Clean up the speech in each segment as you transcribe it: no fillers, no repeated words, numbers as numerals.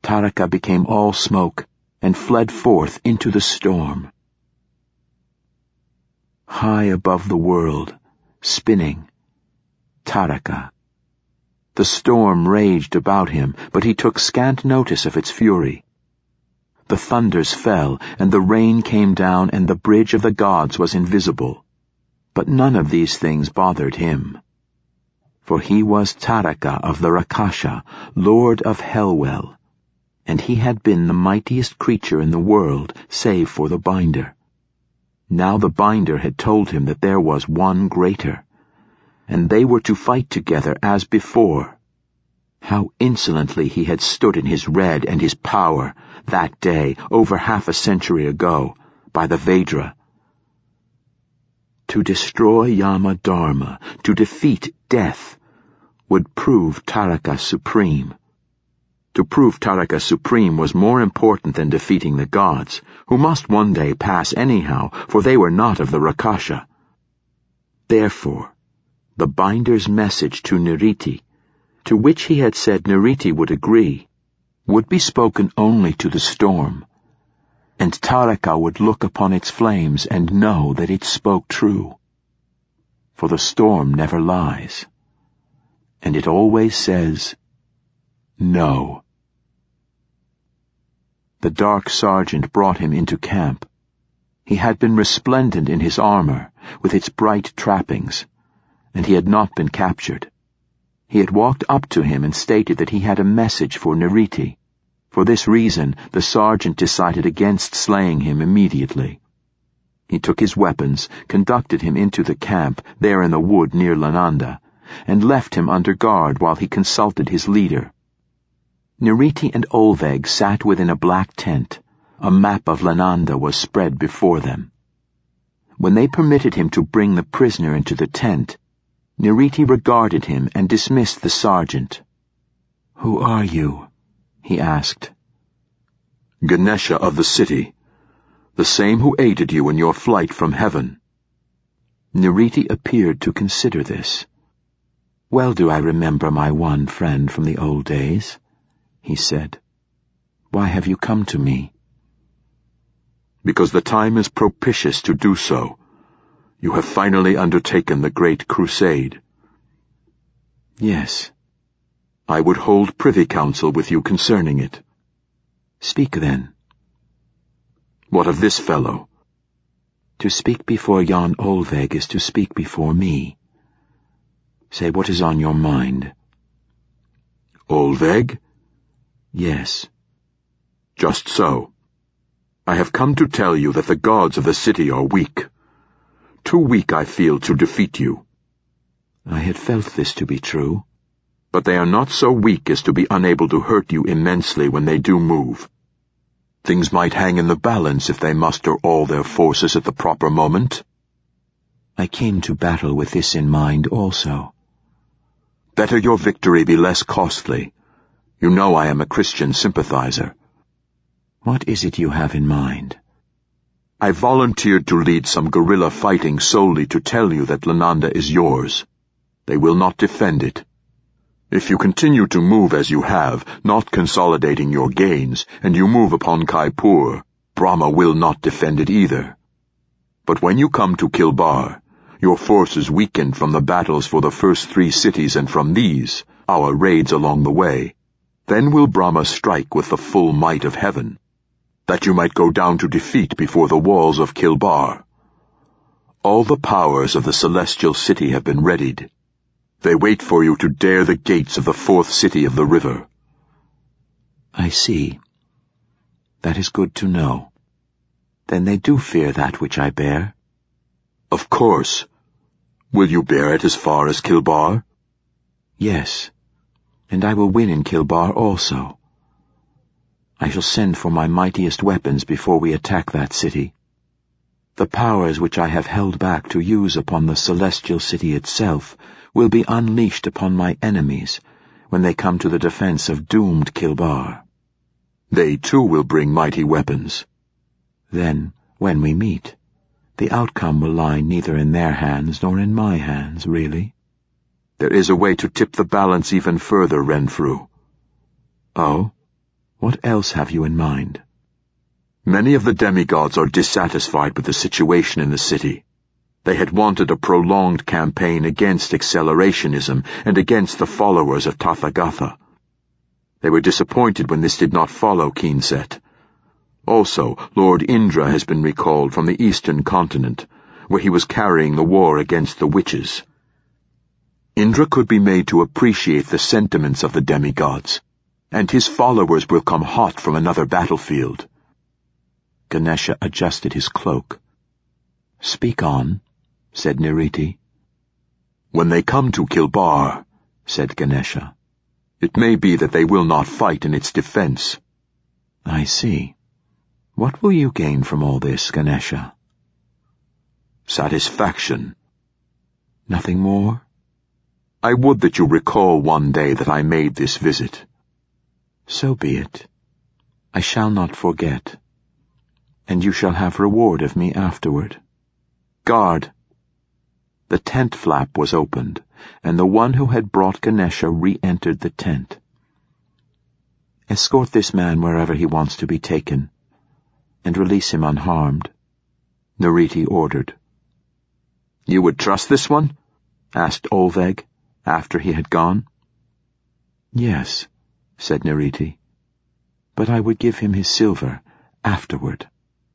Taraka became all smoke and fled forth into the storm. High above the world, spinning, Taraka. The storm raged about him, but he took scant notice of its fury. The thunders fell, and the rain came down, and the bridge of the gods was invisible. But none of these things bothered him. For he was Taraka of the Rakasha, lord of Helwell, and he had been the mightiest creature in the world, save for the binder. Now the binder had told him that there was one greater, and they were to fight together as before. How insolently he had stood in his red and his power that day, over half a century ago, by the Vedra. To destroy Yama Dharma, to defeat death, would prove Taraka supreme. To prove Taraka supreme was more important than defeating the gods, who must one day pass anyhow, for they were not of the Rakasha. Therefore, the binder's message to Niriti, to which he had said Niriti would agree, would be spoken only to the storm, and Taraka would look upon its flames and know that it spoke true. For the storm never lies, and it always says, no. The dark sergeant brought him into camp. He had been resplendent in his armor, with its bright trappings, and he had not been captured. He had walked up to him and stated that he had a message for Niriti. For this reason, the sergeant decided against slaying him immediately. He took his weapons, conducted him into the camp, there in the wood near Lananda, and left him under guard while he consulted his leader. Niriti and Olveg sat within a black tent. A map of Lananda was spread before them. When they permitted him to bring the prisoner into the tent, Niriti regarded him and dismissed the sergeant. "Who are you?" he asked. "Ganesha of the city, the same who aided you in your flight from heaven." Niriti appeared to consider this. "Well do I remember my one friend from the old days," he said. "Why have you come to me?" "Because the time is propitious to do so. You have finally undertaken the great crusade." "Yes." "I would hold privy council with you concerning it." "Speak then." "What of this fellow?" "To speak before yon Olveg is to speak before me. Say what is on your mind." "Olveg?" "Yes." "Just so. I have come to tell you that the gods of the city are weak. Too weak, I feel, to defeat you." I had felt this to be true. "But they are not so weak as to be unable to hurt you immensely when they do move. Things might hang in the balance if they muster all their forces at the proper moment." I came to battle with this in mind also. "Better your victory be less costly. You know I am a Christian sympathizer." "What is it you have in mind?" "I volunteered to lead some guerrilla fighting solely to tell you that Lananda is yours. They will not defend it. If you continue to move as you have, not consolidating your gains, and you move upon Kaipur, Brahma will not defend it either. But when you come to Kilbar, your forces weakened from the battles for the first 3 cities and from these, our raids along the way, then will Brahma strike with the full might of heaven, that you might go down to defeat before the walls of Kilbar. All the powers of the celestial city have been readied. They wait for you to dare the gates of the 4th city of the river." "I see. That is good to know. Then they do fear that which I bear?" "Of course. Will you bear it as far as Kilbar?" "Yes, and I will win in Kilbar also. I shall send for my mightiest weapons before we attack that city. The powers which I have held back to use upon the celestial city itself will be unleashed upon my enemies when they come to the defense of doomed Kilbar." "They too will bring mighty weapons." "Then, when we meet, the outcome will lie neither in their hands nor in my hands, really." "There is a way to tip the balance even further, Renfrew." "Oh?" What else have you in mind? Many of the demigods are dissatisfied with the situation in the city. They had wanted a prolonged campaign against accelerationism and against the followers of Tathagata. They were disappointed when this did not follow Keenset. Also, Lord Indra has been recalled from the eastern continent, where he was carrying the war against the witches. Indra could be made to appreciate the sentiments of the demigods, and his followers will come hot from another battlefield. Ganesha adjusted his cloak. "Speak on," said Niriti. "When they come to Kilbar," said Ganesha, "it may be that they will not fight in its defense." "I see. What will you gain from all this, Ganesha?" "Satisfaction." "Nothing more?" "I would that you recall one day that I made this visit." "So be it. I shall not forget. And you shall have reward of me afterward. Guard!" The tent flap was opened, and the one who had brought Ganesha re-entered the tent. "Escort this man wherever he wants to be taken, and release him unharmed," Niriti ordered. "You would trust this one?" asked Olveg, after he had gone. "Yes," said Niriti, "but I would give him his silver afterward."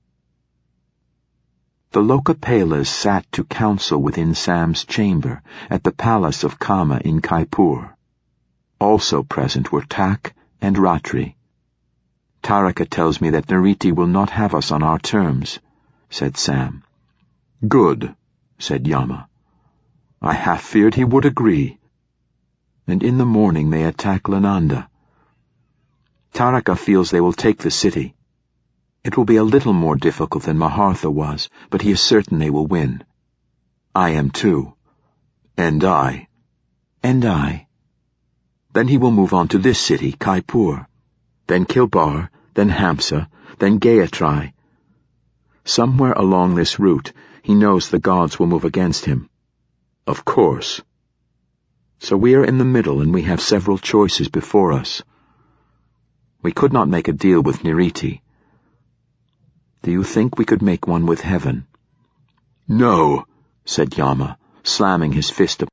The Lokapalas sat to counsel within Sam's chamber at the palace of Kama in Kaipur. Also present were Tak and Ratri. "Taraka tells me that Niriti will not have us on our terms," said Sam. "Good," said Yama. "I half feared he would agree." And in the morning they attack Lananda. Taraka feels they will take the city. It will be a little more difficult than Mahartha was, but he is certain they will win. I am too. And I. And I. Then he will move on to this city, Kaipur, then Kilbar, then Hamsa, then Gayatri. Somewhere along this route, he knows the gods will move against him. Of course. So we are in the middle and we have several choices before us. We could not make a deal with Niriti. Do you think we could make one with heaven? No, said Yama, slamming his fist